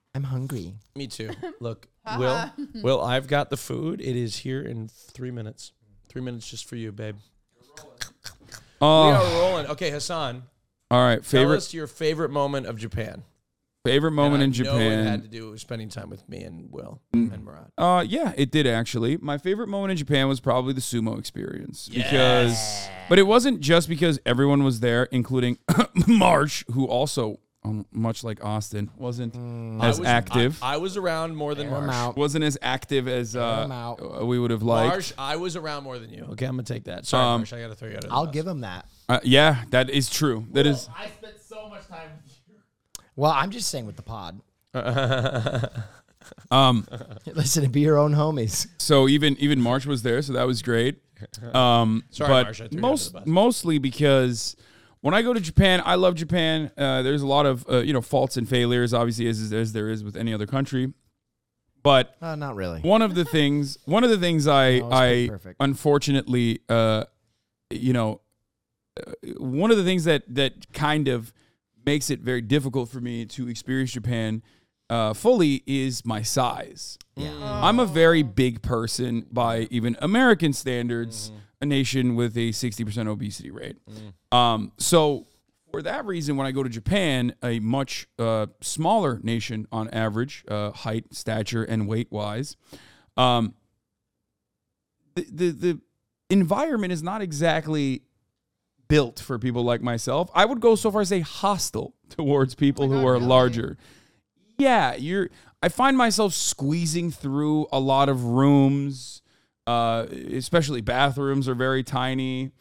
I'm hungry. Me too. Look, Will, I've got the food. It is here in 3 minutes. 3 minutes just for you, babe. We are rolling. Okay, Hassan. All right. Tell us your favorite moment of Japan. Favorite moment in I know it Japan. had to do with spending time with me and Will and Murad. Yeah, it did actually. My favorite moment in Japan was probably the sumo experience but it wasn't just because everyone was there, including Marsh, who also, much like Austin, wasn't as active. I was around more than Marsh. Wasn't as active as we would have liked. Marsh, I was around more than you. Okay, I'm gonna take that. Sorry, Marsh, I gotta throw you out of the I'll bus. give him that. Yeah, that is true. That is. I spent so much time with you. Well, I'm just saying with the pod. Listen, to be your own homies. So even March was there, so that was great. Sorry, but Marsh, I threw you under the bus. mostly because when I go to Japan, I love Japan. There's a lot of faults and failures, obviously, as there is with any other country. But Not really. one of the things I perfect. unfortunately, one of the things that kind of makes it very difficult for me to experience Japan fully is my size. Yeah. I'm a very big person by even American standards, a nation with a 60% obesity rate. So for that reason, when I go to Japan, a much smaller nation on average, height, stature, and weight-wise, the environment is not exactly built for people like myself. I would go so far as say hostile towards people who are larger. Yeah, I find myself squeezing through a lot of rooms, especially bathrooms are very tiny.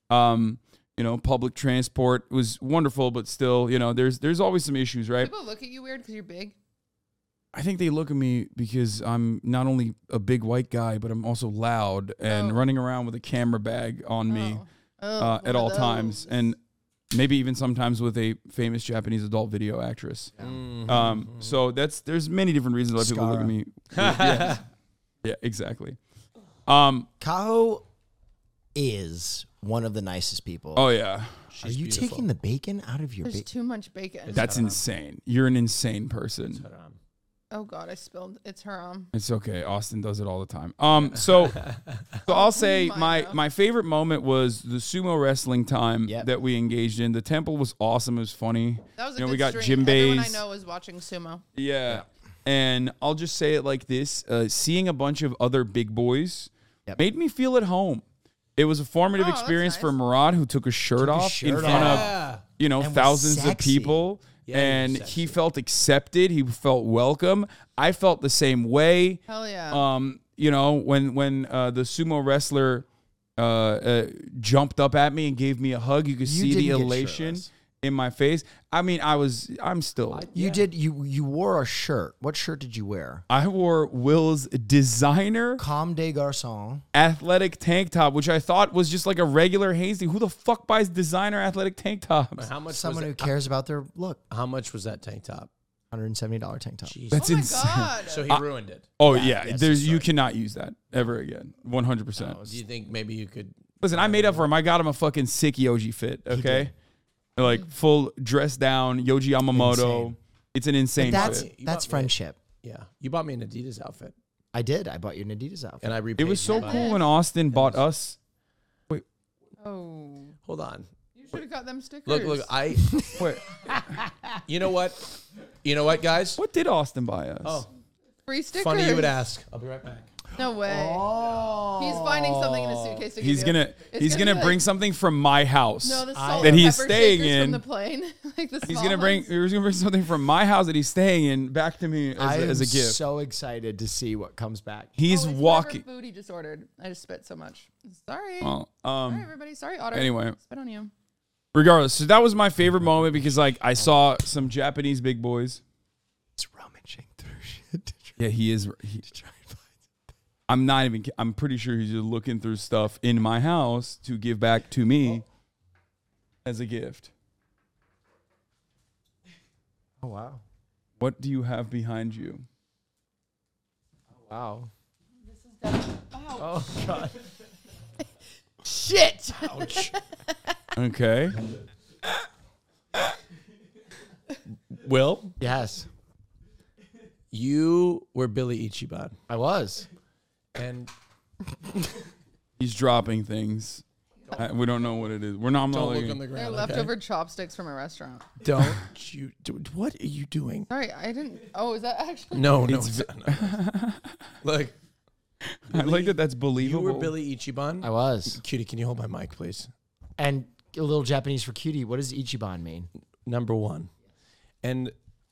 Public transport was wonderful, but still, there's always some issues, right? People look at you weird because you're big. I think they look at me because I'm not only a big white guy, but I'm also loud and running around with a camera bag on me at all times. And maybe even sometimes with a famous Japanese adult video actress. So there's many different reasons why people look at me. Yeah, exactly. Kaho is one of the nicest people. Oh, yeah. Are you taking the bacon out of your There's bacon? too much bacon. That's insane. You're an insane person. Oh God, I spilled. It's haram. It's okay. Austin does it all the time. So I'll say my favorite moment was the sumo wrestling time that we engaged in. The temple was awesome. It was funny. That was a good we got stream. Jimbe's. Everyone I know is watching sumo. Yeah. And I'll just say it like this. Seeing a bunch of other big boys made me feel at home. It was a formative experience for Murad, who took his shirt off in front of, thousands of people. Yeah, and he felt accepted. He felt welcome. I felt the same way. Hell yeah. When the sumo wrestler jumped up at me and gave me a hug, you could see the elation in my face. I mean, I'm still. You wore a shirt. What shirt did you wear? I wore Will's designer Comme des Garçons athletic tank top, which I thought was just like a regular Hazy. Who the fuck buys designer athletic tank tops? How much? Someone who cares about their look. How much was that tank top? $170 tank top. Jeez. That's insane. God. So he ruined it. Oh yeah, you cannot use that ever again. 100%. Do you think maybe you could? Listen, I made up for him. I got him a fucking sick Yoji fit. Okay. Like full dress down, Yoji Yamamoto. Insane. It's an insane fit. That's friendship. Yeah. You bought me an Adidas outfit. I did. I bought you an Adidas outfit. And I repaid It was so cool when Austin bought us. Oh. Hold on. You should have got them stickers. Look, Wait, you know what, guys? what did Austin buy us? Oh, Free stickers. funny you would ask. I'll be right back. No way. Oh. He's finding something in his suitcase to give He's you. gonna It's bring be like, something from my house. No, the salt that and he's pepper staying shakers in. from the plane. Like the He's small gonna bring ones. something from my house that he's staying in back to me as a gift. So excited to see what comes back. He's Oh, it's walking. whatever food he just ordered. I just spit so much. Sorry. Well, Sorry, everybody. Sorry, Otter. anyway. Spit on you. Regardless, so that was my favorite moment because I saw some Japanese big boys. It's rummaging through shit. Yeah, he is. I'm pretty sure he's just looking through stuff in my house to give back to me as a gift. Oh, wow. What do you have behind you? Wow. Oh, God. shit. Ouch. Okay. Will, Yes. You were Billy Ichiban. I was. And He's dropping things. We don't know what it is. We're not don't look looking. on the They're ground. leftover chopsticks from a restaurant. Don't you do what are you doing? Sorry, I didn't. Oh, is that actually? No, it's not. Look, I like that. That's you believable. were Billy Ichiban. I was. Cutie, can you hold my mic, please? And a little Japanese for cutie. What does Ichiban mean? Number one. And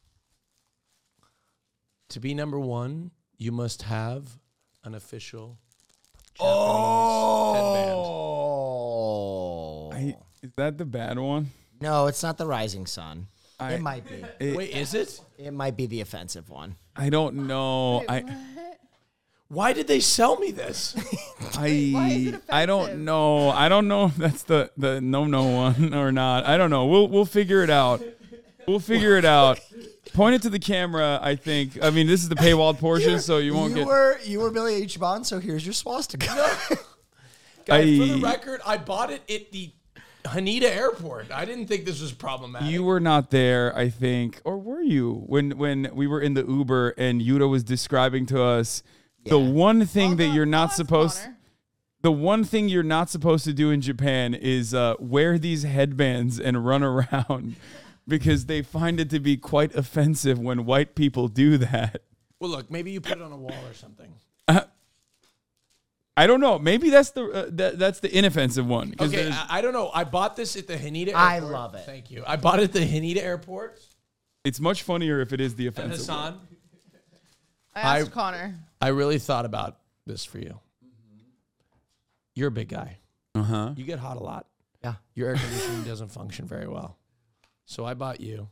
to be number one, you must have an official Japanese headband. Oh. Is that the bad one? No, it's not the rising sun. I- It might be. Wait, is it? It might be the offensive one. I don't know. Wait, what? Why did they sell me this? Why is it I don't offensive? know. I don't know if that's the no one or not. I don't know. We'll figure it out. We'll figure it out. Point it to the camera, I think. I mean, this is the paywalled portion, so you won't get. You were Billy Ichiban, so here's your swastika. Guys, for the record, I bought it at the Haneda Airport. I didn't think this was problematic. You were not there, I think, or were you when we were in the Uber and Yuta was describing to us the one thing that you're not supposed. Connor. The one thing you're not supposed to do in Japan is wear these headbands and run around because they find it to be quite offensive when white people do that. Well, look, maybe you put it on a wall or something. I don't know. Maybe that's that's the inoffensive one. 'Cause Okay, there's- I don't know. I bought this at the Haneda Airport. I love it. Thank you. I bought it at the Haneda Airport. it's much funnier if it is the And offensive one. Hassan, I asked Connor. I really thought about this for you. You're a big guy. Uh-huh. You get hot a lot. Yeah. Your air conditioning doesn't function very well. So I bought you.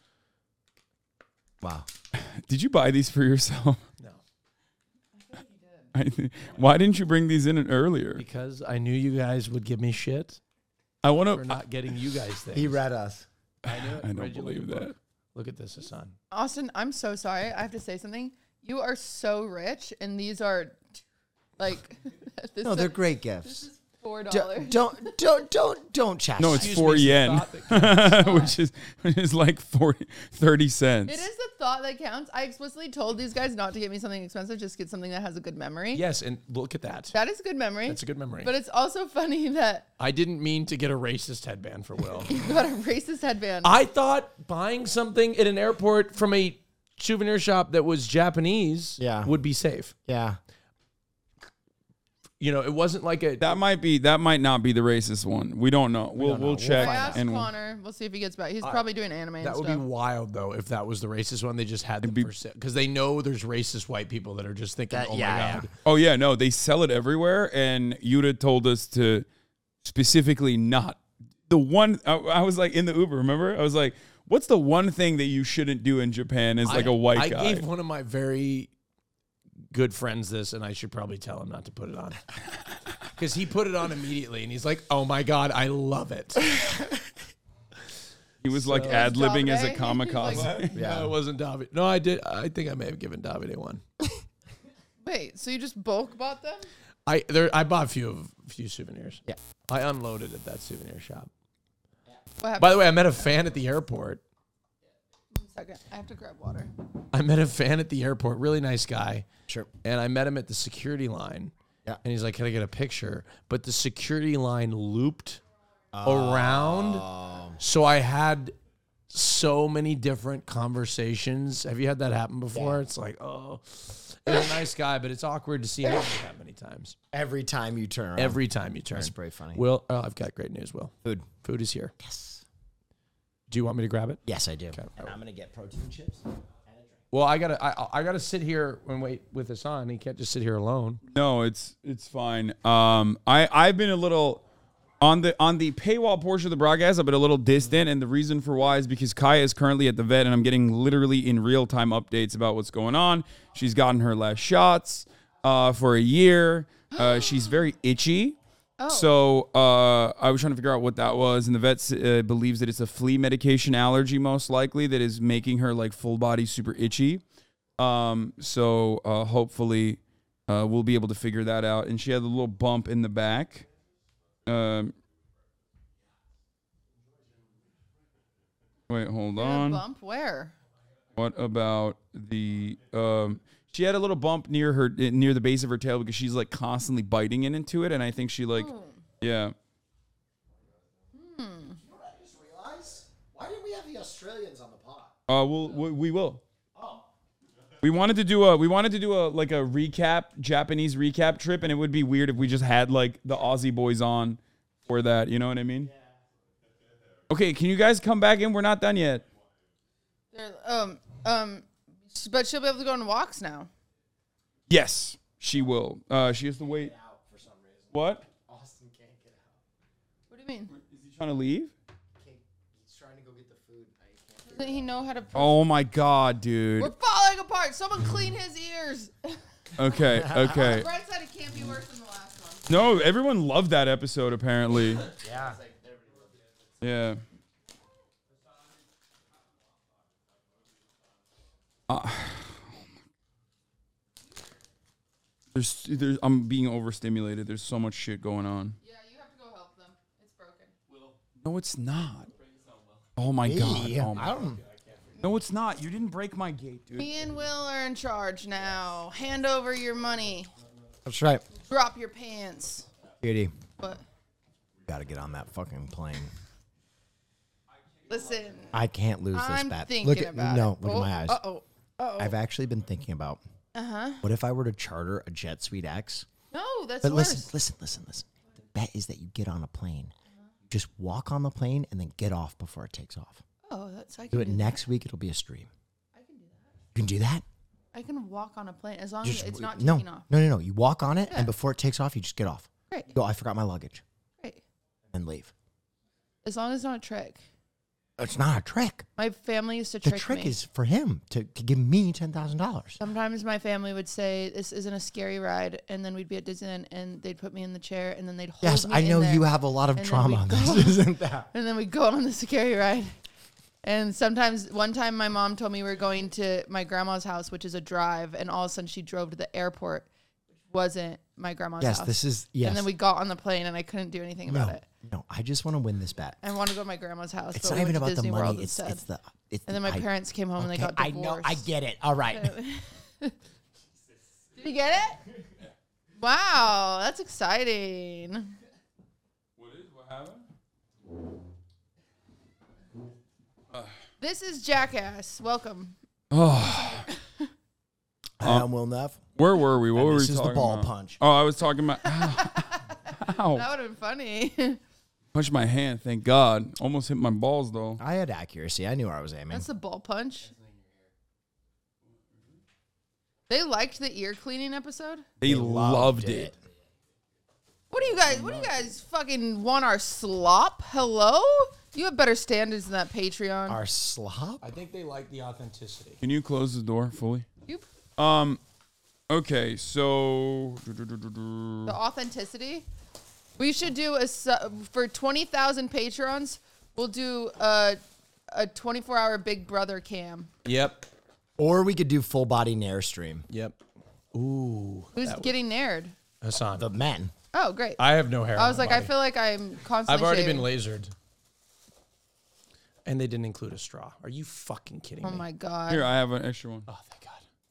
Wow. Did you buy these for yourself? No. Why didn't you bring these in earlier? Because I knew you guys would give me shit I want for to. not getting you guys things. He read us. I knew it. I don't Read your believe little that. book. Look at this, Hassan. Austin, I'm so sorry. I have to say something. You are so rich, and these are like. This No, they're is- great This gifts. is $4. Don't chastise. No, it's Excuse 4 me, yen, some thought that which is like 30 cents. It is the thought that counts. I explicitly told these guys not to get me something expensive, just get something that has a good memory. Yes, and look at that. That is a good memory. That's a good memory. But it's also funny that I didn't mean to get a racist headband for Will. you got a racist headband. I thought buying something at an airport from a souvenir shop that was Japanese would be safe. Yeah. You know, it wasn't like a. That might not be the racist one. We don't know. We'll don't know. We'll check. I asked and Connor. We'll see if he gets back. He's probably doing anime and That would stuff. be wild though if that was the racist one. They just had them for sale because they know there's racist white people that are just thinking, That- "Oh yeah, my yeah. god." Oh yeah, no, they sell it everywhere, and Yuta told us to specifically not. The one I was like in the Uber. Remember, I was like, "What's the one thing that you shouldn't do in Japan?" As like a white I guy. gave one of my very good friends this, and I should probably tell him not to put it on because he put it on immediately, and he's like, "Oh my god, I love it." He was like ad libbing as a Davide? kamikaze. No, it wasn't David. No, I did. I think I may have given David one. Wait, so you just bulk bought them? I bought a few souvenirs. Yeah. I unloaded at that souvenir shop. What happened? By the way, I met a fan at the airport. 1 second. I have to grab water. I met a fan at the airport, really nice guy. Sure. And I met him at the security line. Yeah. And he's like, "Can I get a picture?" But the security line looped around. So I had so many different conversations. Have you had that happen before? Yeah. It's like, oh, he's a nice guy, but it's awkward to see him that many times. Every time you turn around. Every time you turn. That's pretty funny. Will, I've got great news, Will. Food. Food is here. Yes. Do you want me to grab it? Yes, I do. And I'm gonna get protein chips. Well, I gotta sit here and wait with Hassan. He can't just sit here alone. No, it's fine. I've been a little on the paywall portion of the broadcast. I've been a little distant, and the reason for why is because Kaya is currently at the vet, and I'm getting literally in real time updates about what's going on. She's gotten her last shots for a year. She's very itchy. Oh. So I was trying to figure out what that was, and the vet believes that it's a flea medication allergy, most likely, that is making her like full body super itchy. So hopefully we'll be able to figure that out. And she had a little bump in the back. Wait, hold A on. bump? Where? What about the she had a little bump near the base of her tail because she's like constantly biting into it, and I think she like yeah. You know what I just realized? Why didn't we have the Australians on the pod? We will. We wanted to do a like a recap, Japanese recap trip, and it would be weird if we just had like the Aussie boys on for that. You know what I mean? Yeah. Okay, can you guys come back in? We're not done yet. But she'll be able to go on walks now. Yes, she will. She has to wait. Out for some reason. What? Austin can't get out. What do you mean? Is he trying to leave? He's trying to go get the food. Doesn't he know how to? Oh my God, dude. We're falling apart. Someone clean his ears. Okay. Brett said it can't be worse than the last one. No, everyone loved that episode apparently. Yeah. Yeah. There's I'm being overstimulated. There's so much shit going on. Yeah, you have to go help them. It's broken. No, it's not. Oh my God. Oh my I don't. No, it's not. You didn't break my gate, dude. Me and Will are in charge now. Hand over your money. That's right. Drop your pants. Katie, But gotta get on that fucking plane. listen, I can't lose this I'm bet. thinking Look at about no. it. Look at my eyes. Uh-oh. I've actually been thinking about. What if I were to charter a Jet Suite X? No, that's But worse. listen. The bet is that you get on a plane. Just walk on the plane and then get off before it takes off. Oh, that's I Do can it do next week. It'll be a stream. that. I can do that. You can do that. I can walk on a plane as long as Just it's not no, taking off. no. You walk on it, Yeah. and before it takes off, you just get off. Great. Go. I forgot my luggage, Great. and leave. As long as it's not a trick. It's not a trick. My family used to The trick trick me. is for him to give me $10,000. Sometimes my family would say, "This isn't a scary ride," and then we'd be at Disneyland, and they'd put me in the chair, and then they'd hold Yes, me I in know there, you have a lot of and then trauma we on go- this, isn't that? and then we go on the scary ride. And sometimes, one time, my mom told me we were going to my grandma's house, which is a drive, and all of a sudden she drove to the airport, which wasn't my grandma's Yes, house. this is yes. And then we got on the plane, and I couldn't do anything about it. No, I just want to win this bet. I want to go to my grandma's house. It's but not we even went about to the Disney World money. It's instead. it's. And then my parents came home and they got I divorced. know. I get it. All right. Did you get it? Wow, that's exciting. What happened? This is Jackass. Welcome. Oh, I am Will Neff. where were we? What were we This talking is the ball about? punch. Oh, I was talking about. Ow. That would have been funny. Punched my hand. Thank God. Almost hit my balls though. I had accuracy. I knew where I was aiming. That's the ball punch. They liked the ear cleaning episode. They loved it. What do you guys fucking want our slop? Hello? You have better standards than that Patreon. Our slop. I think they like the authenticity. Can you close the door fully? You, Okay, so the authenticity. We should do for 20,000 patrons. We'll do a 24-hour Big Brother cam. Yep. Or we could do full body nair stream. Yep. Ooh. Who's getting nared? Hassan. The men. Oh, great. I have no hair. I was on like, my I body. feel like I'm constantly I've already shaving. been lasered. And they didn't include a straw. Are you fucking kidding Oh me? my god. here I have an extra one. Oh, thank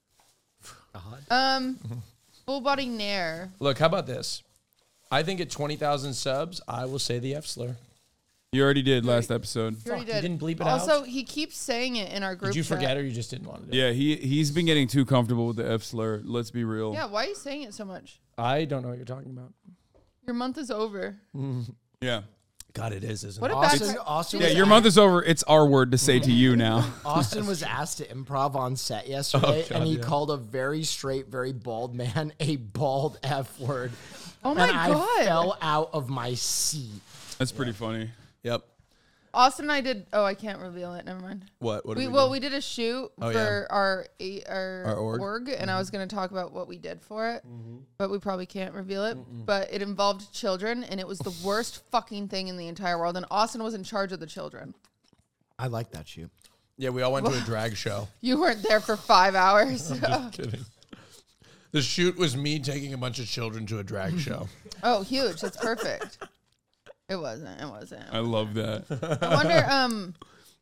God. Full body nair. Look, how about this? I think at 20,000 subs, I will say the F slur. You already did last episode. You already Fuck, you did. didn't bleep it also, out? he keeps saying it in our group Did you chat. forget or you just didn't want to do it? Yeah, he's been getting too comfortable with the F slur. Let's be real. Yeah, why are you saying it so much? I don't know what you're talking about. Your month is over. Yeah. God, it is, isn't What it? a bad Austin Yeah, was your month is over. It's our word to say to you now. Austin was asked to improv on set yesterday, God, and he yeah. called a very straight, very bald man a bald F word. Oh my and god. I fell out of my seat. That's pretty funny. Yep. Austin and I did. Oh, I can't reveal it. Never mind. What? What did We did a shoot Oh, for yeah. our org, and I was going to talk about what we did for it, but we probably can't reveal it. But it involved children, and it was the worst fucking thing in the entire world. And Austin was in charge of the children. I like that shoot. Yeah, we all went to a drag show. You weren't there for 5 hours. Kidding. The shoot was me taking a bunch of children to a drag show. Oh, huge! That's perfect. It wasn't. I love that. I wonder.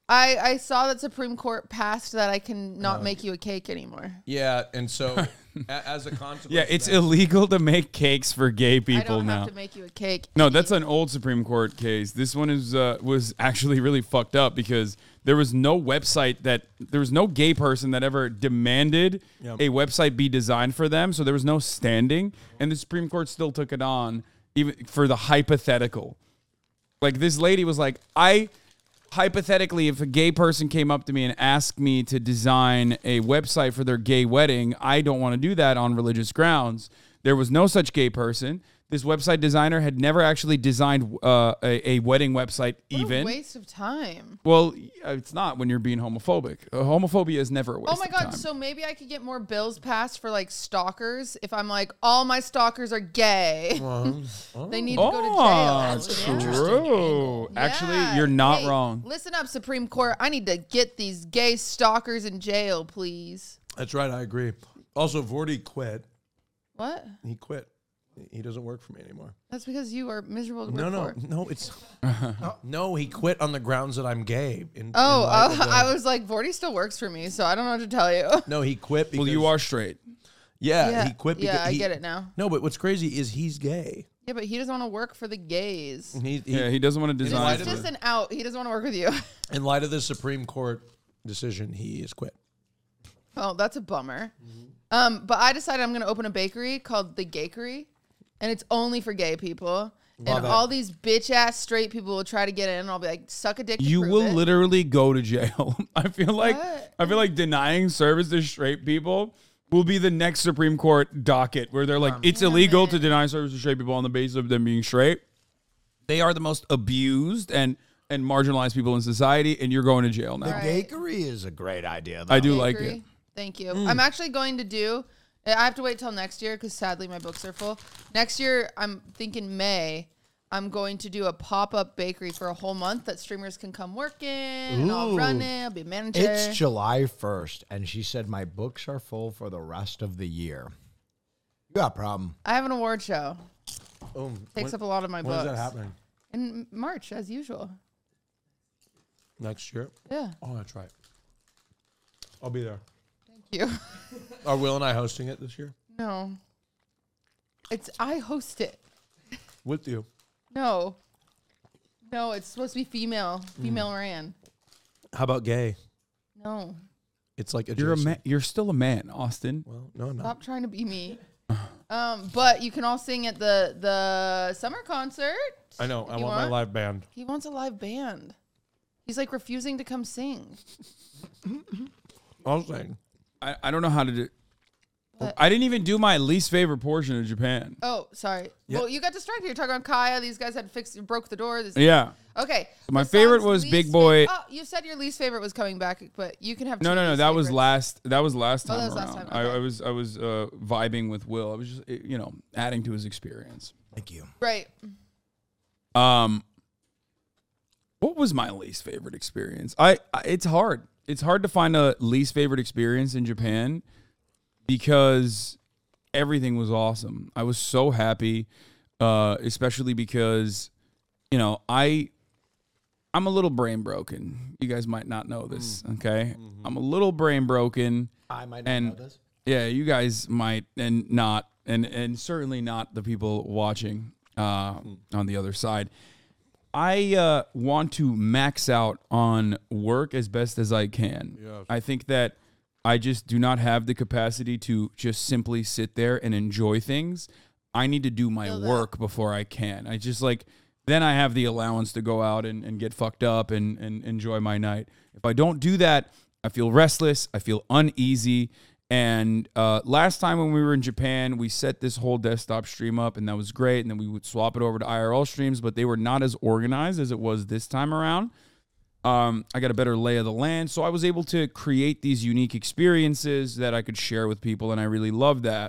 I saw that Supreme Court passed that I can not make you a cake anymore. Yeah, and so as a consequence, Yeah, of it's that- illegal to make cakes for gay I people don't now. have to make you a cake. No, that's an old Supreme Court case. This one is was actually really fucked up because there was no website there was no gay person that ever demanded a website be designed for them. So there was no standing, and the Supreme Court still took it on, even for the hypothetical. Like this lady was like, hypothetically, if a gay person came up to me and asked me to design a website for their gay wedding, I don't want to do that on religious grounds. There was no such gay person. This website designer had never actually designed a wedding website What even. a waste of time. Well, it's not when you're being homophobic. Homophobia is never a waste Oh my of god, time. so maybe I could get more bills passed for like stalkers if I'm like, all my stalkers are gay. They need to go to jail. Oh, That's true. Actually, Yeah. you're not Hey, wrong. Listen up, Supreme Court. I need to get these gay stalkers in jail, please. That's right. I agree. Also, Vorty quit. What? He quit. He doesn't work for me anymore. That's because you are miserable to work for. No. It's no. He quit on the grounds that I'm gay. I was like, Vorty still works for me, so I don't know what to tell you. No, he quit because Well, you are straight. Yeah, he quit because I get it now. No, but what's crazy is he's gay. Yeah, but he doesn't want to work for the gays. He doesn't want to design. It's just an out. He doesn't want to work with you. In light of the Supreme Court decision, he is quit. Oh, that's a bummer. But I decided I'm going to open a bakery called The Gakery, and it's only for gay people. And all these bitch ass straight people will try to get in, and I'll be like, suck a dick. To You prove will it. literally go to jail. I feel like denying service to straight people will be the next Supreme Court docket where they're like, it's illegal to deny service to straight people on the basis of them being straight. They are the most abused and marginalized people in society, and you're going to jail now. The Right. Gakery is a great idea, though. I do like Bakery. it. Thank you. I'm actually going to do. I have to wait till next year because sadly my books are full. Next year, I'm thinking May. I'm going to do a pop-up bakery for a whole month that streamers can come work in, and I'll run it. I'll be a manager. It's July 1st, and she said my books are full for the rest of the year. You got a problem. I have an award show. Takes When- up a lot of my When books. is that happening? In March, as usual. Next year? Yeah. Oh, that's right. I'll be there. Thank you. Are Will and I hosting it this year? No. I host it. With you. No. No, it's supposed to be female ran. How about gay? No. It's like You're a man. You're still a man, Austin. Well, no, I'm not. Stop trying to be me. But you can all sing at the summer concert. I know. I You want my want? live band. He wants a live band. He's like refusing to come sing. I'll sing. I don't know how to do. What? I didn't even do my least favorite portion of Japan. Oh, sorry. Yeah. Well, you got distracted. You're talking about Kaya. These guys had broke the door. Yeah. Okay. My the favorite song's was least Big Boy. Oh, you said your least favorite was coming back, but you can have No. two least That was favorites. last. That was last Oh, time that was around. last time, okay. I was vibing with Will. I was just adding to his experience. Thank you. Right. What was my least favorite experience? It's hard. It's hard to find a least favorite experience in Japan because everything was awesome. I was so happy, especially because, I'm a little brain broken. You guys might not know this, okay? I'm a little brain broken. I might not And know this. yeah, you guys might and not, and certainly not the people watching on the other side. I want to max out on work as best as I can. Yes. I think that I just do not have the capacity to just simply sit there and enjoy things. I need to do my Feel that. work before I can. I just then I have the allowance to go out and get fucked up and enjoy my night. If I don't do that, I feel restless. I feel uneasy. And last time when we were in Japan, we set this whole desktop stream up, and that was great. And then we would swap it over to IRL streams, but they were not as organized as it was this time around. I got a better lay of the land, so I was able to create these unique experiences that I could share with people, and I really love that.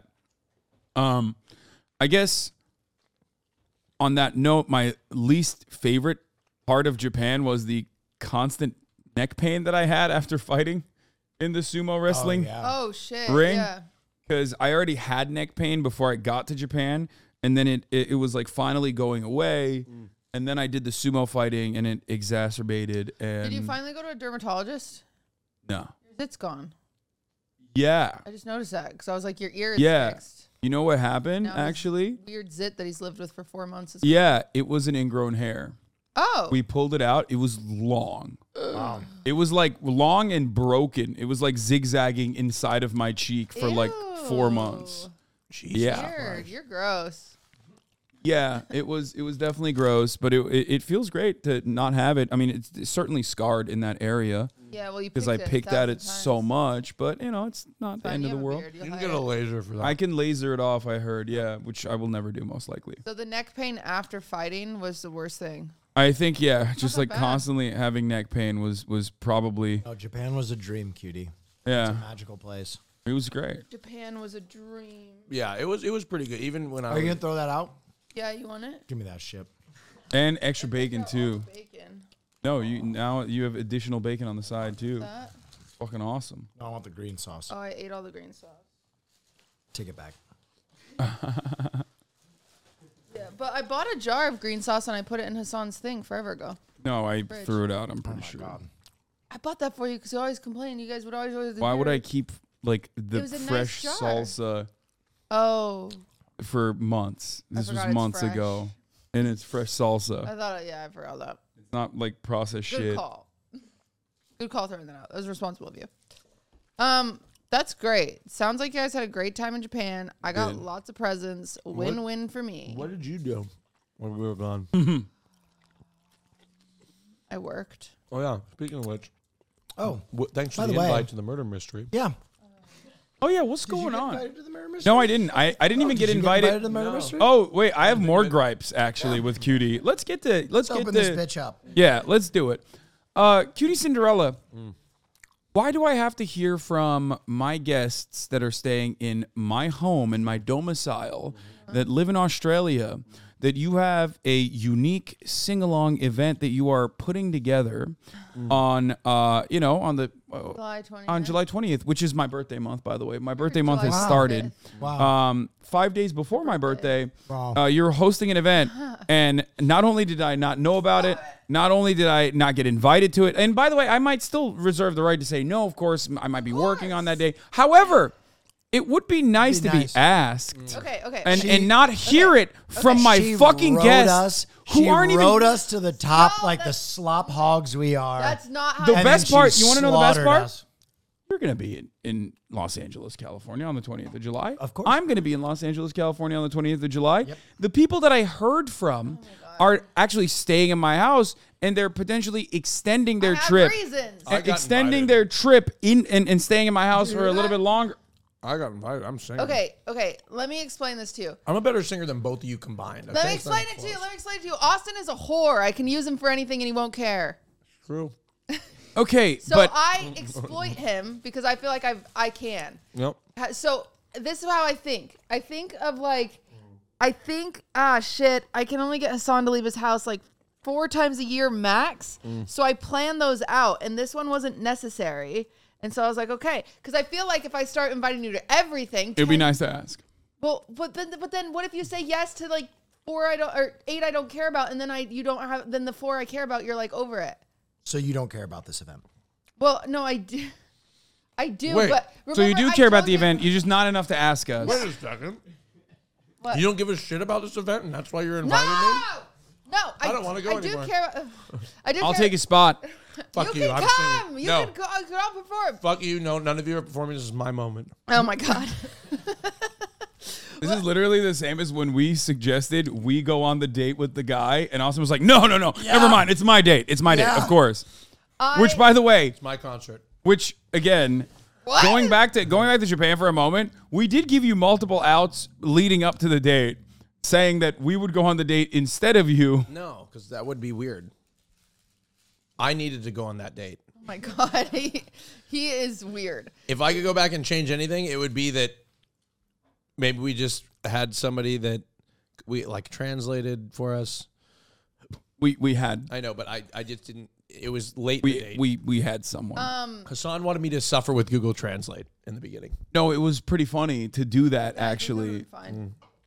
I guess on that note, my least favorite part of Japan was the constant neck pain that I had after fighting in the sumo wrestling. Oh, yeah. Oh shit. Ring? Yeah. Because I already had neck pain before I got to Japan, and then it was like finally going away, And then I did the sumo fighting, and it exacerbated. And Did you finally go to a dermatologist? No. Your zit's gone. Yeah. I just noticed that because I was like, your ear is Yeah. fixed. You know what happened, Now his actually? Weird zit that he's lived with for 4 months. Is Yeah, it was an ingrown hair. Oh. We pulled it out. It was long. Wow. It was like long and broken. It was like zigzagging inside of my cheek for like 4 months. Yeah. Weird. You're gross. Yeah, it was definitely gross, but it feels great to not have it. I mean, it's certainly scarred in that area Yeah, well, you because I picked at it so much, but you know, it's not the end of the world. You can get a laser for that. I can laser it off, I heard, yeah, which I will never do most likely. So the neck pain after fighting was the worst thing. I think, yeah, just that like bad. constantly having neck pain was probably, Oh, Japan was a dream, cutie. It's a yeah, magical place. it was great. Japan was a dream. Yeah, it was pretty good. Even when I Are you was, gonna throw that out? Yeah, you want it? Give me that shit. And extra bacon too. Bacon. No, you have additional bacon on the side too. That? It's fucking awesome. No, I want the green sauce. Oh, I ate all the green sauce. Take it back. Yeah, but I bought a jar of green sauce and I put it in Hassan's thing forever ago. No, I Fridge. threw it out. I'm Oh pretty my sure. god. I bought that for you because you always complain. You guys would always. Why would I keep like the It was a nice fresh jar. salsa Oh, for months? This was forgot it's months fresh. ago, and it's fresh salsa. I thought. Yeah, I forgot that. It's not like processed Good shit. call. Good call throwing that out. That was responsible of you. That's great. Sounds like you guys had a great time in Japan. I got Did. lots of presents. Win-win for me. what did you do when we were gone? I worked. Oh yeah. Speaking of which, Oh, thanks for By the the way- invite to the murder mystery. yeah. Oh yeah, what's Did you going get on? invited to the murder mystery? No, I didn't. I didn't even get Did you invited. to the murder mystery? Oh wait, I have more gripes actually with Cutie. Let's get Let's open this bitch up. Yeah, let's do it. Cutie Cinderella. Why do I have to hear from my guests that are staying in my home, in my domicile, that live in Australia, that you have a unique sing-along event that you are putting together on, on the July 20th. on July 20th, which is my birthday month, by the way. My birthday month has July started. 5th. Wow. 5 days before my birthday, Wow. you're hosting an event, and not only did I not know about it, not only did I not get invited to it, and by the way, I might still reserve the right to say no, of course, I might be working on that day. However, it would be nice to nice. be asked Okay. and not hear it from my She fucking wrote guests us, who she aren't wrote even... us to the top No, like the that's- slop hogs we are. That's not how. The And best then she part- you wanna know the best slaughtered part? us. You're going to be in Los Angeles, California on the 20th of July. Of course. I'm going to be in Los Angeles, California on the 20th of July. The people that I heard from are actually staying in my house, and they're potentially extending their I have trip. reasons. I got Extending invited. their trip in and staying in my house for a little bit longer. I got invited. I'm singing. Okay. Let me explain this to you. I'm a better singer than both of you combined. Let me explain it to you. Austin is a whore. I can use him for anything, and he won't care. True. Okay, So but I exploit him because I feel like I can. Yep. So this is how I think. I think shit, I can only get Hassan to leave his house like 4 times a year max. So I plan those out, and this one wasn't necessary. And so I was like, okay, because I feel like if I start inviting you to everything, it would be nice to ask. Well, but then what if you say yes to like 4 or 8 I don't care about, and then you don't have, then the 4 I care about, you're like over it. So you don't care about this event. Well, no, I do. I do, Wait, but So you remember do I care about told the you- event. You're just not enough to ask us. Wait a second. What? You don't give a shit about this event, and that's why you're No, inviting me? no, I don't wanna go I do anymore. care. I do. I'll care. take a spot. Fuck You you. can I'm come. singing. You No. can go. I'll perform. Fuck you. No, none of you are performing. This is my moment. Oh my god. This is literally the same as when we suggested we go on the date with the guy, and Austin was like, no, never mind. It's my date. It's my date, Yeah. of course. Which, by the way, It's my concert. which again, What? going back to Japan for a moment, we did give you multiple outs leading up to the date, saying that we would go on the date instead of you. No, because that would be weird. I needed to go on that date. Oh my god. He is weird. If I could go back and change anything, it would be that maybe we just had somebody that we like translated for us. We had I know, but I just didn't. It was late in the date. we had someone. Hassan wanted me to suffer with Google Translate in the beginning. No, it was pretty funny to do that actually. Fine.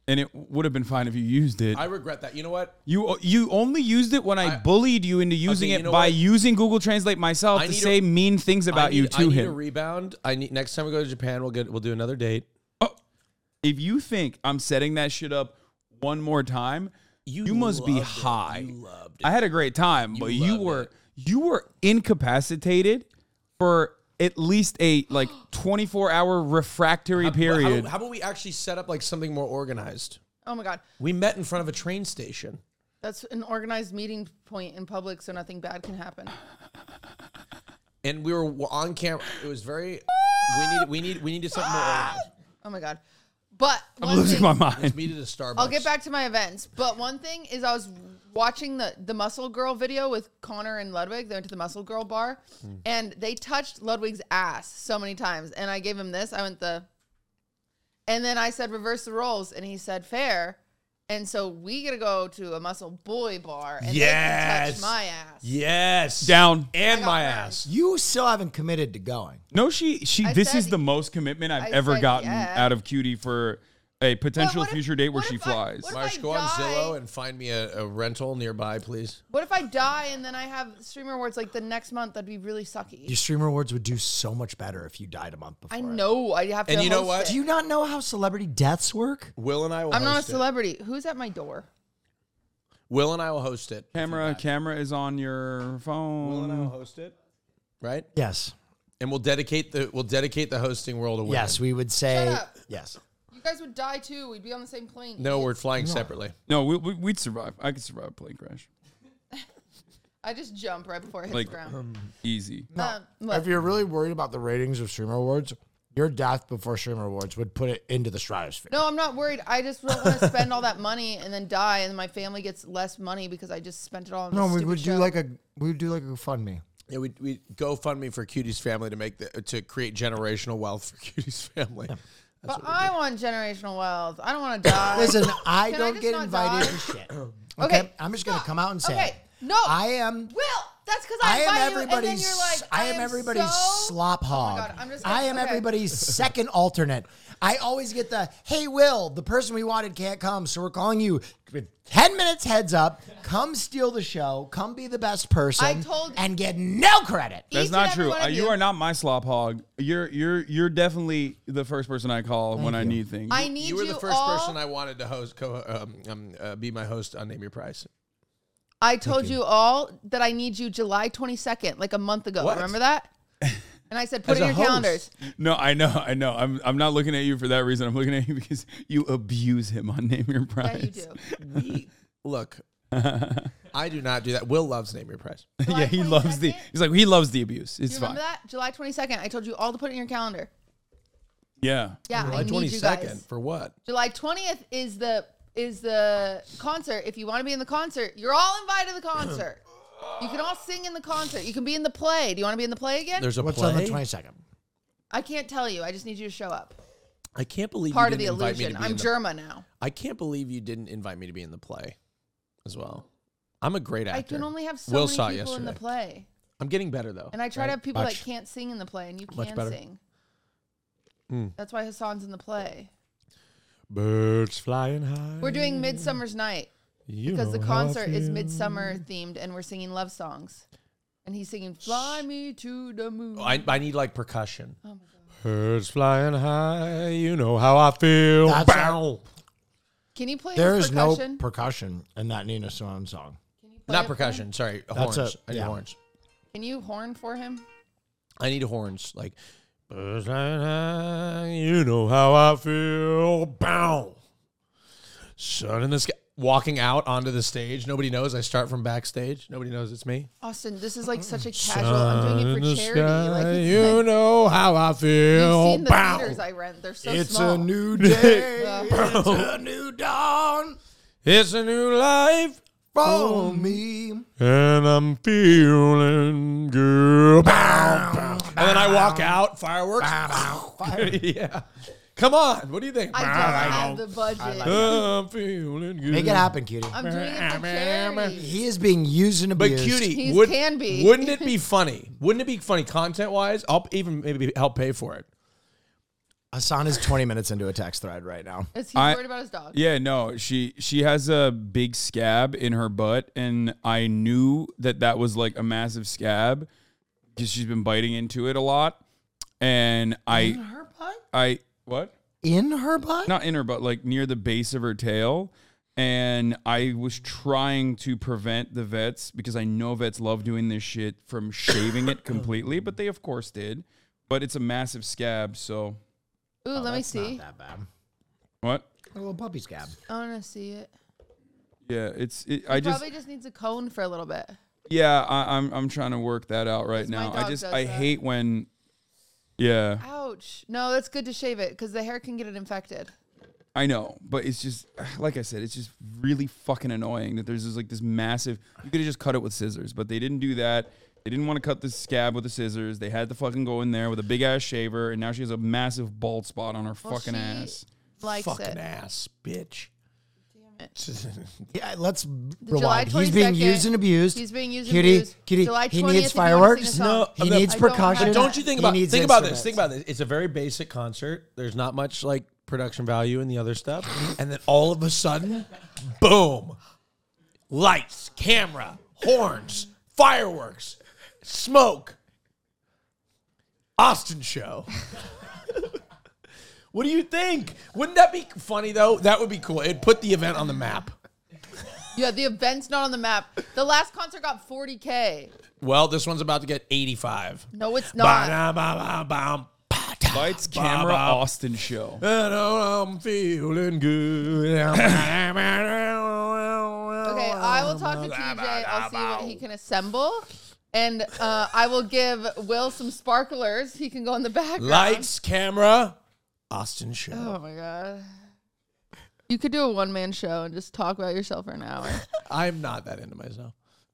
And it would have been fine if you used it. I regret that. You know what? You only used it when I bullied you into using it by using Google Translate myself to say mean things about you to him. I need a rebound. Next time we go to Japan, we'll do another date. Oh, if you think I'm setting that shit up one more time, you must be high. You loved it. I had a great time, but you were incapacitated for at least a 24-hour refractory period. How about we actually set up like something more organized? Oh my God. We met in front of a train station. That's an organized meeting point in public so nothing bad can happen. And we were on camera. It was very we needed something more organized. Oh my God. But I'm losing my mind. Let's meet at a Starbucks. I'll get back to my events. But one thing is I was watching the Muscle Girl video with Connor and Ludwig. They went to the Muscle Girl bar. And they touched Ludwig's ass so many times. And I gave him this. I went and then I said, reverse the roles. And he said, fair. And so we got to go to a Muscle Boy bar. And they can touch my ass. Yes. Down. And my burned. ass. You still haven't committed to going. No, she. This is the most commitment I've ever gotten out of Cutie for a potential future date where she flies. Marsh, go on Zillow and find me a rental nearby, please. What if I die and then I have Streamer Awards like the next month? That'd be really sucky. Your Streamer Awards would do so much better if you died a month before. I know. I have to. And you know host what? it. Do you not know how celebrity deaths work? Will and I will I'm not a host it. celebrity. Who's at my door? Will and I will host it. Camera is on your phone. Will and I will host it. Right? Yes. And we'll dedicate the hosting role to women. Yes, we would say Shut up. yes. You guys would die too. We'd be on the same plane. No, we're idiots. flying separately. No, we'd survive. I could survive a plane crash. I just jump right before it hits Like the ground. easy. If you're really worried about the ratings of Streamer Awards, your death before Streamer Awards would put it into the stratosphere. No, I'm not worried. I just don't want to spend all that money and then die, and my family gets less money because I just spent it all on No, this we stupid would show. do like a GoFundMe. Yeah, we GoFundMe for Cutie's family to create generational wealth for Cutie's family. But I want generational wealth. I don't want to die. Listen, I Can don't just get not invited die? to shit. Okay, Okay, I'm just gonna stop. come out and say, Okay, it. no, I am. Will, that's because I am invite you, and then everybody's. you're like, I am everybody's so... slop hog. God, I'm just I am okay. everybody's second alternate. I always get the, hey, Will, the person we wanted can't come, so we're calling you with 10 minutes heads up. Come steal the show. Come be the best person. And get no credit. That's Each not and every true. one of You are not my slop hog. You're definitely the first person I call when I need things. I need You were the first all... person I wanted to be my host on Name Your Price. I told you all that I need you July 22nd, like a month ago. What? Remember that? And I said, put As it in a your host. calendars. No, I know. I'm not looking at you for that reason. I'm looking at you because you abuse him on Name Your Price. Yeah, you do. Look, I do not do that. Will loves Name Your Price. July Yeah, he loves 22nd? He's like, he loves the abuse. Do It's you fine. remember that? July 22nd. I told you all to put it in your calendar. Yeah. Yeah, July I need you guys. 22nd for what? July 20th is the concert. If you want to be in the concert, you're all invited to the concert. You can all sing in the concert. You can be in the play. Do you want to be in the play again? There's a What's play. on the 22nd? I can't tell you. I just need you to show up. I can't believe Part you of the didn't invite me illusion. to be I'm in the Germa now. I can't believe you didn't invite me to be in the play as well. I'm a great actor. I can only have so Will many saw it people in the yesterday. play. I'm getting better though. And I try right? to have people that Much. can't sing in the play, and you Much can better. sing. Mm. That's why Hassan's in the play. Birds flying high. We're doing Midsummer's Night because the concert is midsummer themed, and we're singing love songs. And he's singing "Fly Me to the Moon." I need like percussion. Oh my God. Birds flying high, you know how I feel. That's Bow. Can you play There his is no percussion? percussion in that Nina Simone song. Can you play Not it for percussion. him? Sorry, That's horns. a- I need yeah. horns. Can you horn for him? I need horns. Like birds flying high, you know how I feel. Bow. Sun in the sky. Walking out onto the stage. Nobody knows. I start from backstage. Nobody knows it's me. Austin, this is like such a casual. I'm doing it Sun in for the charity. sky, Like, it's you like, know how I you've feel. seen the Bow. theaters I rent. They're so It's small. a new day. Yeah. It's a new dawn It's a new life. for me. And I'm feeling good. Bow, bow. And then I walk out, fireworks. Yeah. Come on. What do you think? I don't have the budget. I'm feeling good. Make it happen, cutie. I'm doing it for charity. He is being used and But abused. cutie, He can be. Wouldn't it be funny? Wouldn't it be funny content-wise? I'll even maybe help pay for it. Hassan is 20 minutes into a text thread right now. Is he worried about his dog? Yeah, no, she has a big scab in her butt, and I knew that was like a massive scab because she's been biting into it a lot. And In her butt? What? In her butt? Not in her butt, like near the base of her tail. And I was trying to prevent the vets, because I know vets love doing this shit, from shaving it completely, but they of course did. But it's a massive scab, so. Ooh, let me see. Not that bad. What? A little puppy scab. I want to see it. Yeah, Probably just needs a cone for a little bit. Yeah, I'm trying to work that out right now. I hate when. Yeah. Ouch. No, that's good to shave it because the hair can get it infected. I know, but it's just, like I said, it's just really fucking annoying that there's this massive, you could have just cut it with scissors, but they didn't do that. They didn't want to cut the scab with the scissors. They had to fucking go in there with a big ass shaver, and now she has a massive bald spot on her fucking ass. Likes fucking it. ass, bitch. Damn it. Yeah, let's July rewind. He's being 22nd, used and abused. He's being used and Cutie, abused. Cutie, July he 20th, needs if you wanna sing fireworks. a song. He needs I don't percussion. have But don't you think about He needs think about this? instruments. Think about this. It's a very basic concert. There's not much like production value in the other stuff, and then all of a sudden, boom! Lights, camera, horns, fireworks, smoke. Austin show. What do you think? Wouldn't that be funny though? That would be cool. It'd put the event on the map. Yeah, the event's not on the map. The last concert got 40K. Well, this one's about to get 85. No, it's not. Lights, camera, Austin show. I'm feeling good. Okay, I will talk to TJ. I'll see what he can assemble. And I will give Will some sparklers. He can go in the background. Lights, camera, Austin show. Oh, my God. You could do a one-man show and just talk about yourself for an hour. I'm not that into myself.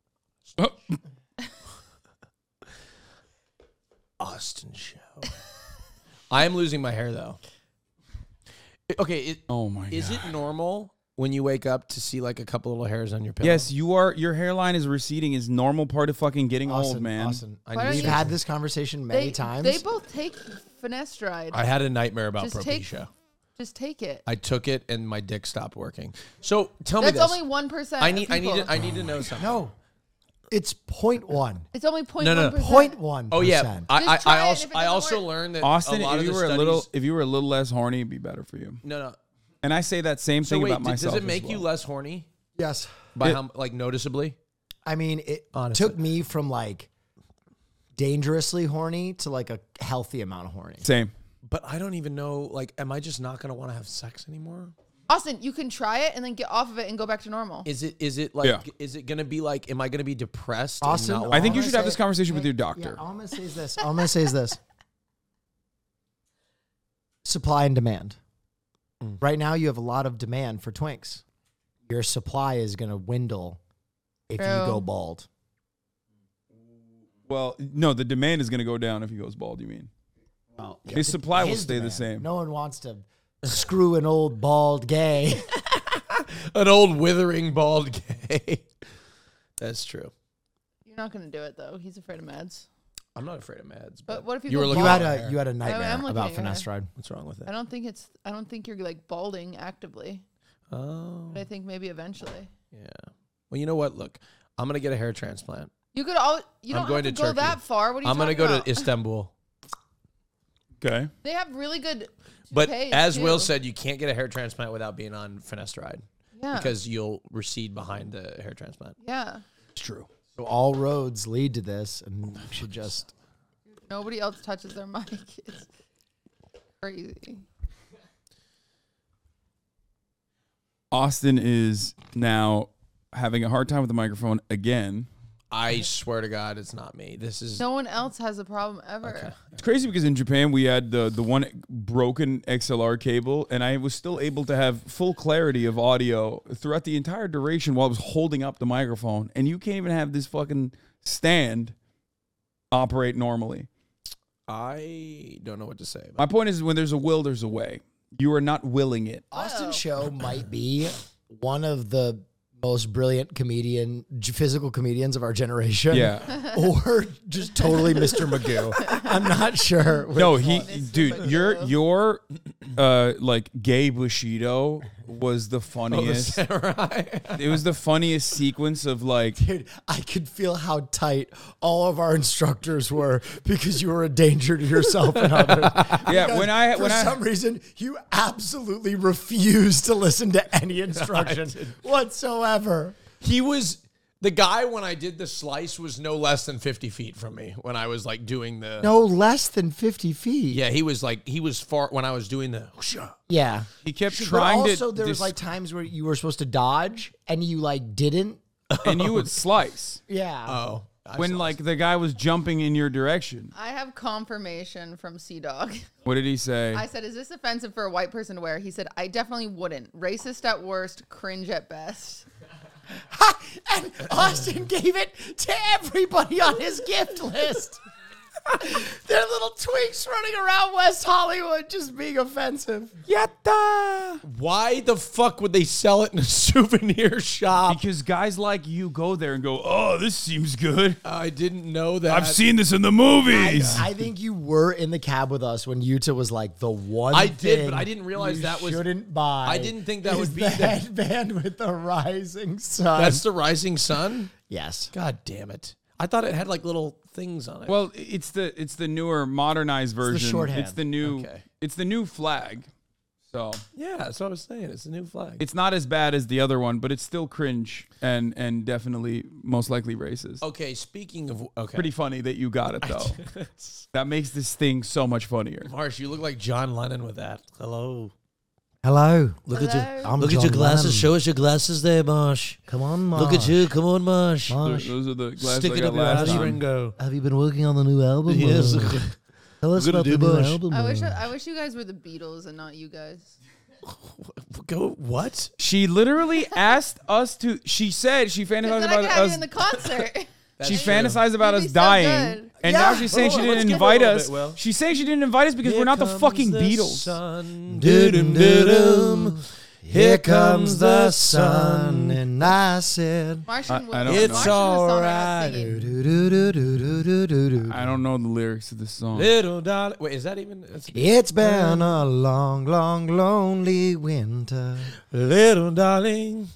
Austin show. I am losing my hair though. Okay. Oh my God. Is it normal when you wake up to see like a couple little hairs on your pillow? Yes, you are. Your hairline is receding. Is normal part of fucking getting old, man. Austin, Why don't we've you- had this conversation many times. They both take finasteride. I had a nightmare about Just take- Propecia. Just take it. I took it and my dick stopped working. So tell me That's this. only 1%. I need to know something. No, it's 0.1. It's only 0.1%. No. 0.1%. Oh yeah, Just try it, and if it I doesn't also work- learned that Austin, a lot if of you the were studies, a little less horny, it'd be better for you. no. And I say that same So thing wait, about myself. does it make as you well. less horny Yes. by It- how like noticeably? I mean, it Honestly. took me from like dangerously horny to like a healthy amount of horny. Same. But I don't even know. Like, am I just not gonna want to have sex anymore? Austin, you can try it and then get off of it and go back to normal. Is it like? Yeah. Is it gonna be like? Am I gonna be depressed? and Austin, not I think I'm you gonna should have say- this conversation with your Yeah, doctor. all I'm gonna say is this. All I'm gonna say is this. Supply and demand. Right now, you have a lot of demand for twinks. Your supply is gonna dwindle if you True. go bald. Well, no, the demand is going to go down if he goes bald, you mean? Well, His supply will his stay the demand. same. No one wants to screw an old bald gay. an old withering bald gay? That's true. You're not going to do it, though. He's afraid of meds. I'm not afraid of meds. But what if you you go were looking You bald? had at a you had a nightmare am looking about at your hair. finasteride. What's wrong with it? I don't think you're like balding actively. Oh, But I think maybe eventually. yeah. Well, you know what? Look, I'm gonna get a hair transplant. You could all. You I'm don't going have to to go Turkey. that far. What are you I'm gonna talking go about? to Istanbul. Okay. They have really good. But toupees, as Will too. said, you can't get a hair transplant without being on finasteride Yeah. because you'll recede behind the hair transplant. Yeah. It's true. So all roads lead to this, and you should just. Nobody else touches their mic. It's crazy. Austin is now having a hard time with the microphone again. I swear to God, it's not me. This is No one else has a problem ever. okay. It's crazy because in Japan we had the one broken XLR cable, and I was still able to have full clarity of audio throughout the entire duration while I was holding up the microphone. And you can't even have this fucking stand operate normally. I don't know what to say. My point is, when there's a will, there's a way. You are not willing it. Austin Oh. Show might be one of the most brilliant physical comedians of our generation. Yeah. Or just totally Mr. Magoo. I'm not sure. No, dude, your like gay Bushido was the funniest. It was the funniest sequence of like, Dude, I could feel how tight all of our instructors were because you were a danger to yourself and others. yeah. Because for some reason, you absolutely refused to listen to any instruction whatsoever. He was the guy when I did the slice was no less than 50 feet from me when I was like doing the. No less than 50 feet. Yeah, he was far when I was doing the. Yeah. he kept But trying to. also, there was like times where you were supposed to dodge and you like didn't. and you would slice Yeah. Oh. when like the guy was jumping in your direction. I have confirmation from Sea-Dog. What did he say? I said, is this offensive for a white person to wear? He said, I definitely wouldn't. Racist at worst, cringe at best. And Austin gave it to everybody on his gift list. They're little twinks running around West Hollywood just being offensive. Yatta! Why the fuck would they sell it in a souvenir shop? Because guys like you go there and go, oh, this seems good. I didn't know that. I've seen this in the movies. I think you were in the cab with us when Utah was like the one I did, thing but I didn't realize you that was- shouldn't buy. I didn't think that is would be the the- headband with the rising sun. That's the Rising Sun? yes. God damn it. I thought it had like little things on it. Well, it's the newer modernized version. shorthand. It's the new Okay. it's the new flag. So yeah, that's what I was saying. It's a new flag. it's not as bad as the other one, but it's still cringe and definitely most likely racist. Okay, speaking of... Okay. Pretty funny that you got it though. That makes this thing so much funnier. Marsh, you look like John Lennon with that. Hello. Hello. Look Hello. at you. I'm Look at your John glasses. Lennon. Show us your glasses there, Marsh. Come on, Marsh. Look at you. Come on, Marsh. Marsh. Those are the glasses Stick I it got up your last ass, time. Ringo. Have you been working on the new album? Yes. Tell us We're gonna about the do new Marsh. album. I wish you guys were the Beatles and not you guys. Go, what? She literally asked us to. She said she Because fantasized then I about could have us. you in the concert. She true. fantasized about You'd us be so dying, good. and Yeah. now she's saying she Hold on, didn't let's give her a invite little us. bit, Will. She's saying she didn't invite us because we're not the fucking Beatles. Sun. Do-dum-do-dum. Here comes the sun, and I said, Martian I was don't Martian know. was It's the song I alright. was singing. "Do-do-do-do-do-do-do-do." I don't know the lyrics to this song. Little darling. Wait, is that even? That's It's been a long, long, lonely winter. little darling.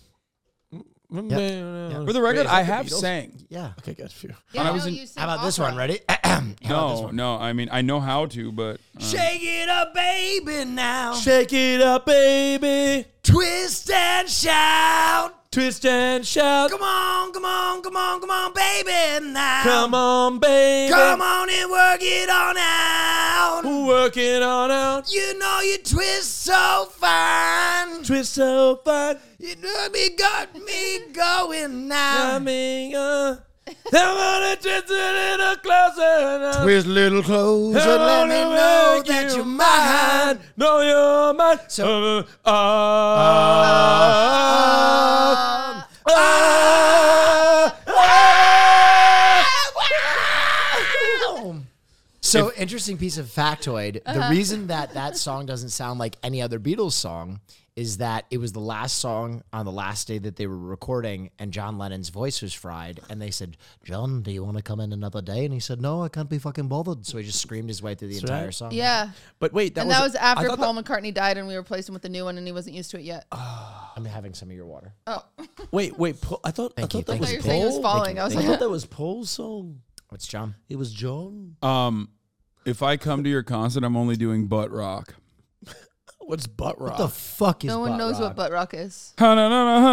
For the record, I have sang. Yeah. Okay, got you. Yeah, I no, was in- you sing How about this opera. one? Ready? How about this No, one? no. I mean, I know how to, but Shake it up, baby, now. Shake it up, baby. Twist and shout. Twist and shout. Come on, come on, come on, come on, baby, now. Come on, baby. Come on and work it on out. Working on out. You know you twist so fine. Twist so fine. You know me got me going now. Coming on. I wanna twist a little closer now. Twist a little closer, I let me wanna know make that you you're mine. Know you're mine. So- So, interesting piece of factoid. The reason that that song doesn't sound like any other Beatles song is that it was the last song on the last day that they were recording, and John Lennon's voice was fried. And they said, John, do you want to come in another day? And he said, no, I can't be fucking bothered. So he just screamed his way through the entire right. song. Yeah. But wait, And that was I after thought Paul McCartney died and we replaced him with a new one and he wasn't used to it yet. I'm having some of your water. Oh. Wait. I thought you, that thank I was thought you were saying it was Paul. falling. I was I like, thought that was Paul's song. What's John? It was John. if I come to your concert, I'm only doing butt rock. What's butt rock? What the fuck is no one butt knows rock? what butt rock is. You mean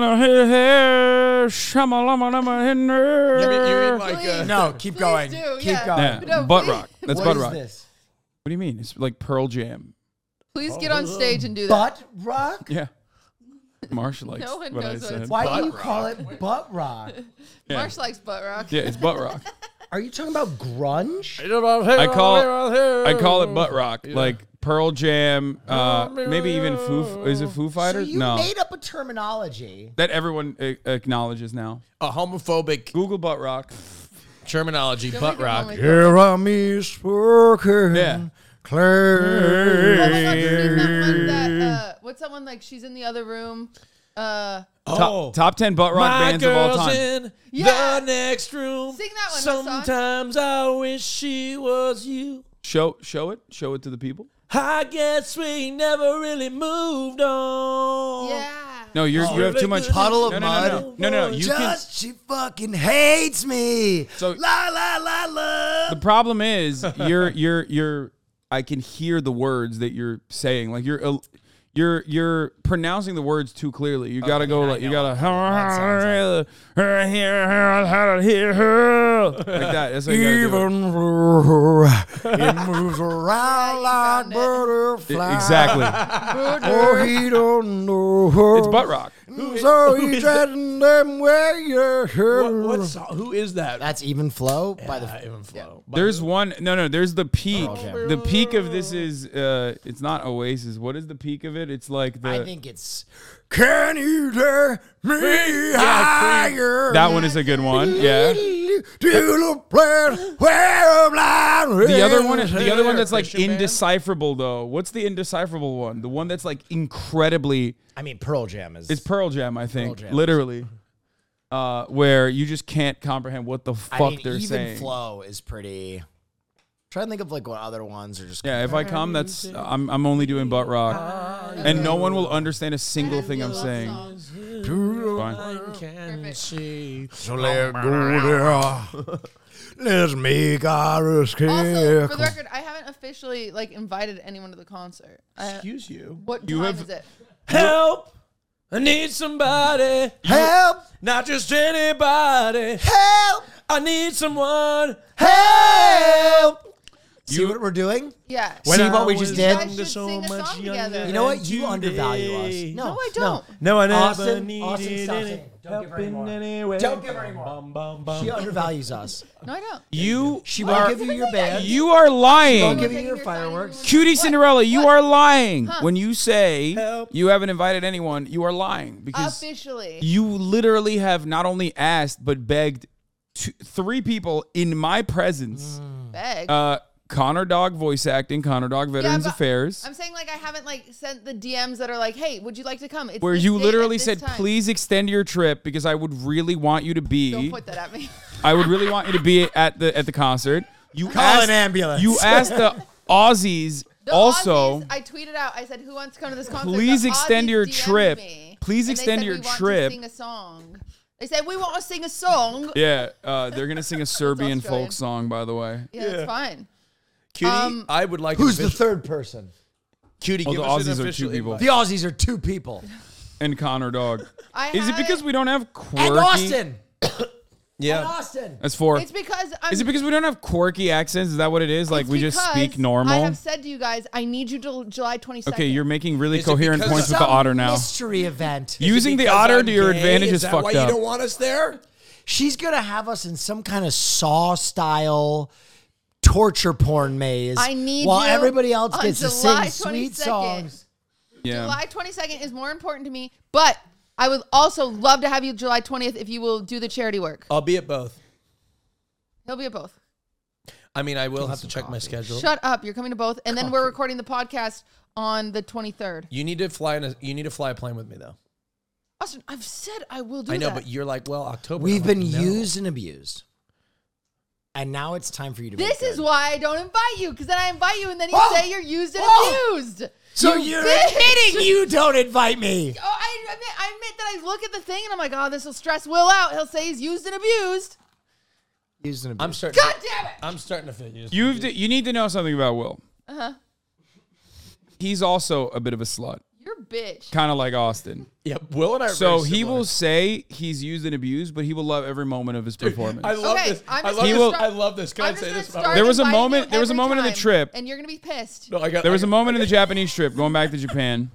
like Please. No, keep Please going. do, Keep yeah. going. Yeah, No, butt please. rock. That's What butt is rock. this? What do you mean? It's like Pearl Jam. Please get on stage and do that. Butt rock? Yeah. Marsh likes No one what I knows what said. it's Why Butt do you rock? call it butt rock? Yeah. Marsh likes butt rock. Yeah, it's butt rock. Are you talking about grunge? I call it butt rock. Like Pearl Jam, maybe even Is it Foo So Fighters? you No. made up a terminology. That everyone acknowledges now. A homophobic Google butt rock. terminology, Don't butt make it rock. homophobic. Here I me spoken. Yeah. Clear. Oh my God, you mean that one that, what's that one like? She's in the other room. Top 10 butt rock bands of all time. In Yeah. the next room. Sing that one, Sometimes I wish she was you. Show it to the people. I guess we never really moved on. Yeah. No, you have too much Puddle of no, mud. No. You can. She fucking hates me. So- la la la la. The problem is you're. I can hear the words that you're saying. Like you're pronouncing the words too clearly. You gotta go like you gotta like that. That's what you gotta do. It moves around like found it. butterfly. Exactly. Oh, he don't know. It's butt rock. So he's treading them way. What song? Who is that? That's Even Flow by the. Even Flow. There's one. No. There's the peak. The peak of this is. It's not Oasis. What is the peak of it? It's like the. I think it's. Can you dare me higher? That one is a good one. Yeah. To the place where I'm lying. The other one that's like Christian band? indecipherable though. What's the indecipherable one? The one that's like incredibly. I mean, Pearl Jam is. It's Pearl Jam, I think. Jam. Literally. Where you just can't comprehend what the fuck I mean, they're Even saying. Flow is pretty. Trying to think of like what other ones are just. Yeah, if I come, that's I'm only doing butt rock, and no one will understand a single thing I'm saying. Fine. Can she? So let go there. Let's make our escape. Also, for the record, I haven't officially like invited anyone to the concert. Excuse you. What You time have- is it? Help! I need somebody. Help! Not just anybody. Help! I need someone. Help! See what we're doing? Yeah. See what we just You did? guys should sing a song together. You know what? You undervalue us. No, I don't. No, I never Austin, needed Austin, stop any singing. Don't give her any help more. in any way. Don't give her any more. Bum, bum, bum. She undervalues us. No, I don't. You She won't give you your band. you are lying. Won't give you your fireworks. Cutie What? Cinderella, you What? are lying. Huh. When you say Help. you haven't invited anyone, you are lying because Officially. you literally have not only asked but begged 3 people in my presence. Beg. Connor Dog voice acting, Connor Dog Veterans but Affairs, I'm saying like I haven't like sent the DMs that are like, hey, would you like to come? It's where this you date literally at this said, time. please extend your trip because I would really want you to Don't be. put that at me. I would really want you to be at the concert. You Call asked, an ambulance. You asked the Aussies The also. Aussies, I tweeted out. I said, "Who wants to come to this concert?" Please The extend Aussies your DM'd trip. me, Please and they extend said, your "We want trip." to sing a song. They said we want to sing a song. Yeah, they're gonna sing a Serbian Australian. folk song, by the way. Yeah, that's fine. Cutie, I would like Who's to the third person? Cutie, Oh, give the us an Aussies are official 2 people. invite. The Aussies are 2 people. And Connor Dog. I Is it haven't- because we don't have quirky? And Austin. And Yeah. Austin. That's 4. It's because I'm. Is it because we don't have quirky accents? Is that what it is? Like it's we just speak because normal? I have said to you guys, I need you till July 22nd. Okay, you're making really Is it coherent because points with Some the otter now. mystery event. Using the Because otter I'm to your gay? advantage is that fucked why up. you don't want us there? She's gonna have us in some kind of Saw style torture porn maze. I need while you everybody else on gets to July sing sweet 22nd. songs. Yeah. July 22nd is more important to me, but I would also love to have you July 20th if you will do the charity work. I'll be at both. He'll be at both. I mean, I will have to check my schedule. Shut up! You're coming to both, and then we're recording the podcast on the 23rd. You need to fly a plane with me though. Austin, I've said I will do I know, that. but you're like, well, October. We've I'm like, been no. used and abused. And now it's time for you to This make is good. why I don't invite you, because then I invite you, and then you Oh! say you're used and Oh! abused. So You you're bitch! admitting you don't invite me. Oh, I admit that I look at the thing and I'm like, oh, this will stress Will out. He'll say he's used and abused. Used and I'm abused. starting. God damn it! I'm starting to feel used. You need to know something about Will. Uh-huh. He's also a bit of a slut, You're a bitch. kind of like Austin. Yeah, Will and I. Are So very he similar. will say he's used and abused, but he will love every moment of his performance. I love Okay, this. I'm I just love gonna this. start- I love this. Can I'm I just say gonna this? start There was a inviting moment- you there was a every moment in the time, trip. and you're gonna be pissed. No, I got. There was a moment in the Japanese trip going back to Japan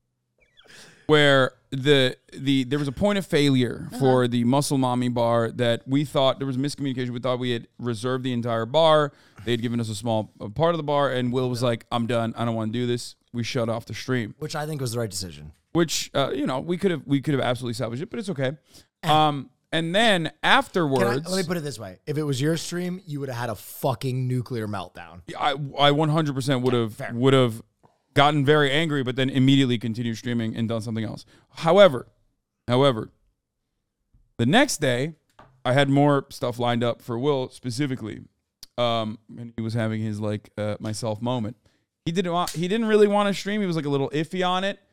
where there was a point of failure for the Muscle Mommy bar that we thought there was miscommunication. We thought we had reserved the entire bar. They had given us a small part of the bar, and Will was like, "I'm done. I don't want to do this." We shut off the stream, Which I think was the right decision. which we could have absolutely salvaged it, but it's okay. And then afterwards, Let me put it this way. If it was your stream, you would have had a fucking nuclear meltdown. I 100% would have gotten very angry, but then immediately continued streaming and done something else. However, However, the next day, I had more stuff lined up for Will specifically, and he was having his myself moment. He didn't really want to stream. He was like a little iffy on it.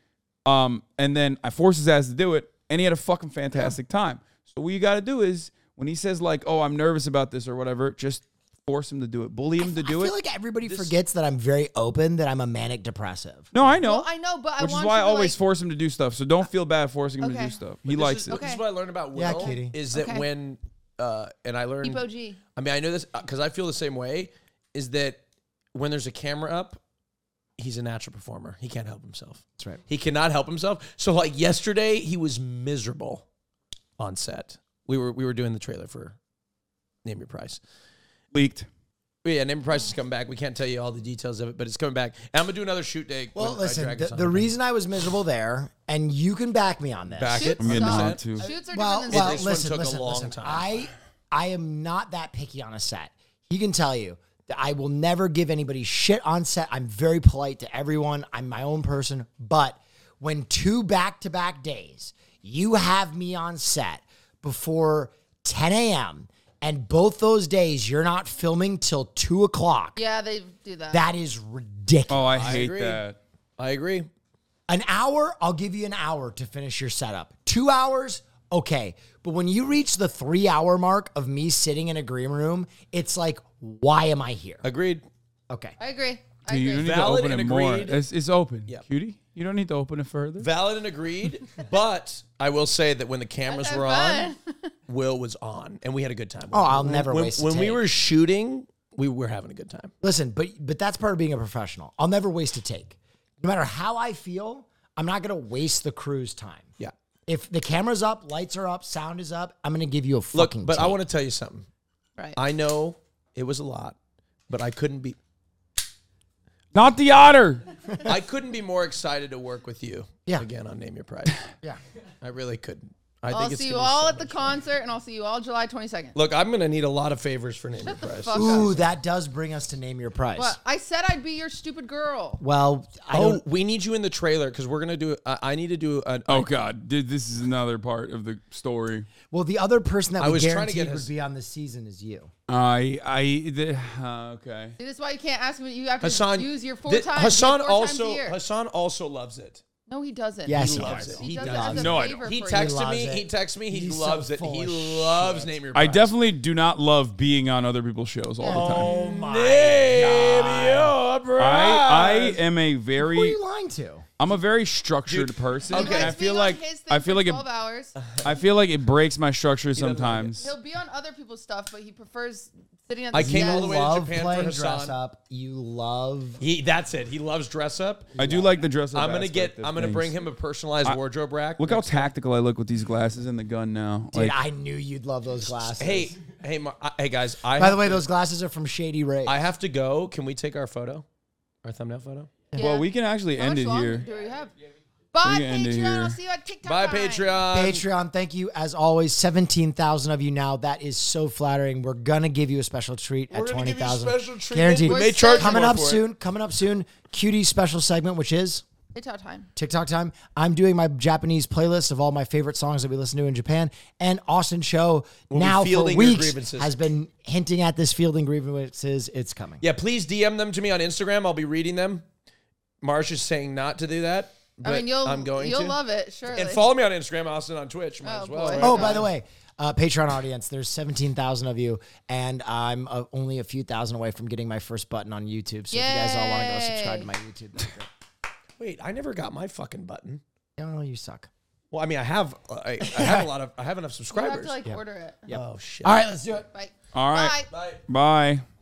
And then I forced his ass to do it, and he had a fucking fantastic time. So what you got to do is when he says like, "Oh, I'm nervous about this" or whatever, just force him to do it. Bully him to do it. I feel like everybody forgets that I'm very open, that I'm a manic depressive. No, I know. Well, I know, but which I want is why I you to, always like, force him to do stuff. So don't feel bad forcing him to Okay. do stuff. He likes it. This is what I learned about Will. Yeah, Kitty. Is that Okay. when and I learned. Keep OG. I mean, I know this because I feel the same way. Is that when there's a camera up, he's a natural performer. He can't help himself. That's right. He cannot help himself. So like yesterday, he was miserable on set. We were doing the trailer for Name Your Price. Leaked. But yeah, Name Your Price is coming back. We can't tell you all the details of it, but it's coming back. And I'm gonna do another shoot day. Well, when I listen, drag this the on. reason I was miserable there, and you can back me on this. Back it. Shoots I'm getting suck. hot too. Shoots are Well, different than This listen, one took a listen, long listen. time. I am not that picky on a set. He can tell you that I will never give anybody shit on set. I'm very polite to everyone. I'm my own person. But when 2 back-to-back days, you have me on set before 10 a.m., and both those days you're not filming till 2 o'clock, Yeah, they do that. that is ridiculous. Oh, I hate agree. that. I agree. An hour, I'll give you an hour to finish your setup. 2 hours, okay. But when you reach the 3-hour mark of me sitting in a green room, it's like, why am I here? Agreed. Okay. I agree. I You don't agree. need to Valid open and it more. agreed. It's open. Yeah. Cutie, you don't need to open it further. Valid and agreed. But I will say that when the cameras Have were on, fun. Will was on, and we had a good time. Oh, I'll never waste a When we take. were shooting, we were having a good time. Listen, but that's part of being a professional. I'll never waste a take. No matter how I feel, I'm not going to waste the crew's time. Yeah. If the camera's up, lights are up, sound is up, I'm going to give you a Look, fucking but I take. want to tell you something. Right. I know it was a lot, but I couldn't be. Not the otter. I couldn't be more excited to work with you. Yeah. Again on Name Your Price. Yeah. I really couldn't. I I'll think it's see you gonna be all so at the much fun. concert, and I'll see you all July 22nd. Look, I'm gonna need a lot of favors for Name Your the Price. fuck Ooh, that does bring us to Name Your Price. What? I said I'd be your stupid girl. Well, I Oh, don't. we need you in the trailer because we're gonna do. I need to do an. Oh God, dude, this is another part of the story. Well, the other person that I we was trying to guaranteed get would his- be on this season is you. Okay. See, this is why you can't ask me. You have to Hassan, use your 4 th- times. Hassan 4 times a also year. Hassan also loves it. No, he doesn't. Yes, He he loves does. it. He, He does does. it as a No, I favor don't. He for texted loves me. it. He texted me. He He's so loves it. full He of loves shit. Name Your I Price. definitely do not love being on other people's shows all the time. Oh my Name God. Your Price. I am a Who are very you lying to? I'm a very structured person, He and likes I feel being like on his thing I feel for like 12 hours. it breaks my structure doesn't like it. sometimes. He'll be on other people's stuff, but he prefers sitting at the I came all desk. the way to love Japan for playing Hassan. dress up. You love. That's it. He loves dress up. I do like the dress up. I'm gonna aspect of I'm gonna things. bring him a personalized wardrobe rack. Look how tactical I look with these glasses and the gun now. Dude, Like, I knew you'd love those glasses. hey, hey guys. By the way, those glasses are from Shady Ray. I have to go. Can we take our photo? Our thumbnail photo? Yeah. well, we can actually How end much it longer here. do we have? Bye, can end it Patreon. here. I'll see you at TikTok. Bye, time. Patreon. Patreon, thank you as always. 17,000 of you now. That is so flattering. We're gonna give you a special treat We're at gonna give you 20,000. special treatment. Guaranteed. We may charge you Coming more up for it. soon. Coming up soon. Cutie special segment, which is TikTok time. TikTok time. I'm doing my Japanese playlist of all my favorite songs that we listen to in Japan. And Austin Show We'll be now for fielding your weeks grievances. has been hinting at this fielding grievances. It's coming. Yeah, please DM them to me on Instagram. I'll be reading them. Marsh is saying not to do that. But I mean, I'm going you'll to. love it, surely. And follow me on Instagram, Austin on Twitch. Might Oh, as well. boy. right? Oh, by the way, Patreon audience, there's 17,000 of you, and I'm only a few thousand away from getting my first button on YouTube. So if you guys all want to go subscribe to my YouTube, that'd be great. Wait, I never got my fucking button. Oh, you suck. Well, I mean, I have a lot of. I have enough you have subscribers. to order it. Yep. Oh shit. All right, let's do it. Bye. All right. Bye. Bye. Bye.